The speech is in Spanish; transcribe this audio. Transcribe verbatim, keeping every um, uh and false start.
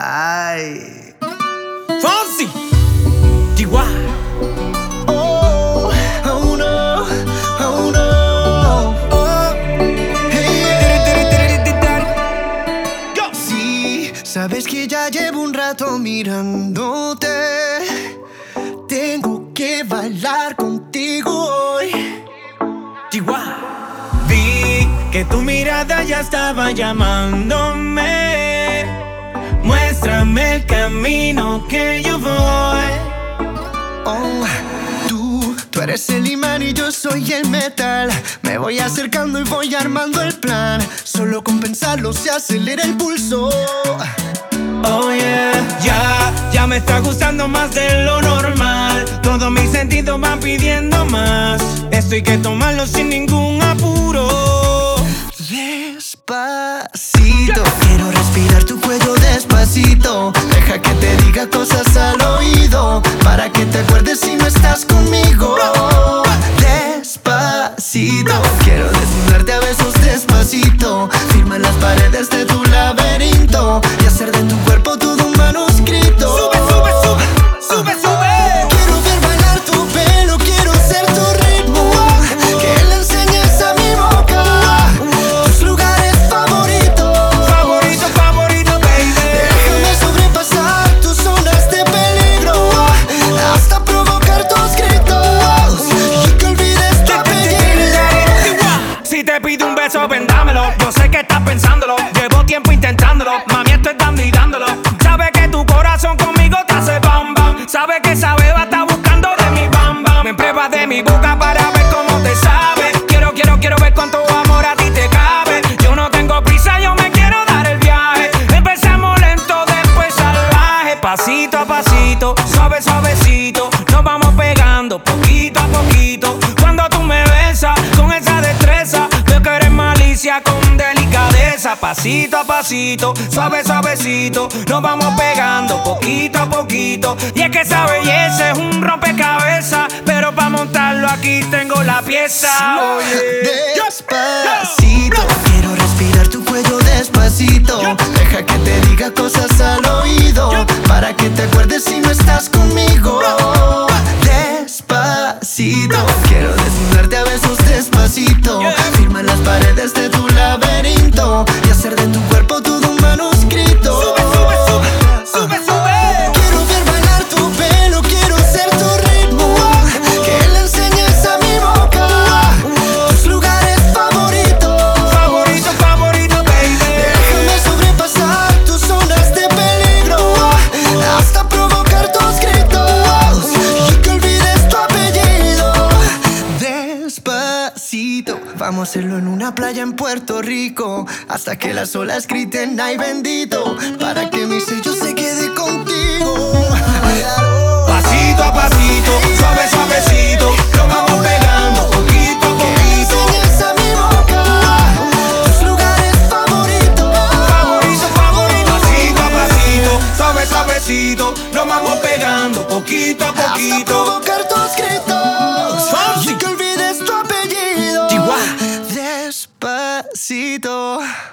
Ay. Fonsi, Chihuahua. Oh, oh no, oh no. Oh, hey. Sí, sabes que ya llevo un rato mirándote. Tengo que bailar contigo hoy. Chihuahua. Vi que tu mirada ya estaba llamándome. Muéstrame el camino que yo voy. Oh, tú, tú eres el imán y yo soy el metal. Me voy acercando y voy armando el plan. Solo con pensarlo se acelera el pulso. Oh yeah, ya, ya me está gustando más de lo normal. Todos mis sentidos van pidiendo más. Esto hay que tomarlo sin ningún apuro. Despacito, quiero respirar tu cuello despacito. Deja que te diga cosas al oído, para que te acuerdes si no estás conmigo. Despacito, quiero desnudarte a besos despacito. Firma en las paredes de tu laberinto y hacer de tu cuerpo todo un manuscrito. Sube, sube, sube, sube, sube. Quiero ver bailar tu pelo, quiero ser tu ritmo. Que le enseñes a mi boca tus lugares favoritos. Favorito, favorito, baby. Déjame sobrepasar tus zonas de peligro, hasta provocar tus gritos y que olvides tu apellido. Si te pido un beso, ven dámelo. Yo sé que estás pensándolo, llevo tiempo intentándolo. Mami, estoy dando y dándolo. Sabe que tu corazón conmigo te hace bam bam. Sabe que esa beba está buscando de mi bam bam. Me pruebas de mi boca para ver cómo te sabe. Quiero, quiero, quiero ver cuánto amor a ti te cabe. Yo no tengo prisa, yo me quiero dar el viaje. Empezamos lento, después salvaje. Pasito a pasito, suave, suavecito. Nos vamos pegando poquito a poquito. Cuando tú me besas con esa destreza, veo que eres malicia con delicadeza. Pasito a pasito, suave, suavecito. Nos vamos pegando poquito a poquito. Y es que esa belleza es un rompecabezas, pero para montarlo aquí tengo la pieza. Oye. Despacito, quiero respirar tu cuello despacito. Deja que te diga cosas al oído, para que te acuerdes si no estás conmigo. Despacito, quiero desnudarte a besos despacito. Firma en las paredes de tu laberinto y hacer de tu cuerpo todo un manuscrito. Sube, sube, sube, sube, sube. Quiero ver bailar tu pelo, quiero ser tu ritmo. Que le enseñes a mi boca tus lugares favoritos. Favorito, favorito, baby. Déjame sobrepasar tus zonas de peligro, hasta provocar tus gritos y que olvides tu apellido. Despacito, vamos a hacerlo en una playa en Puerto Rico, hasta que las olas griten ay bendito, para que mi sello se quede contigo. Pasito a pasito, suave, suavecito. Lo vamos pegando poquito a Que le poquito. enseñes a mi boca tus lugares favoritos. Favorito, favorito. Pasito a pasito, suave, suavecito. Lo vamos pegando poquito a Hasta poquito. provocar tus gritos Fonsi. y que olvides tu apellido. Chihuahua. Despacito.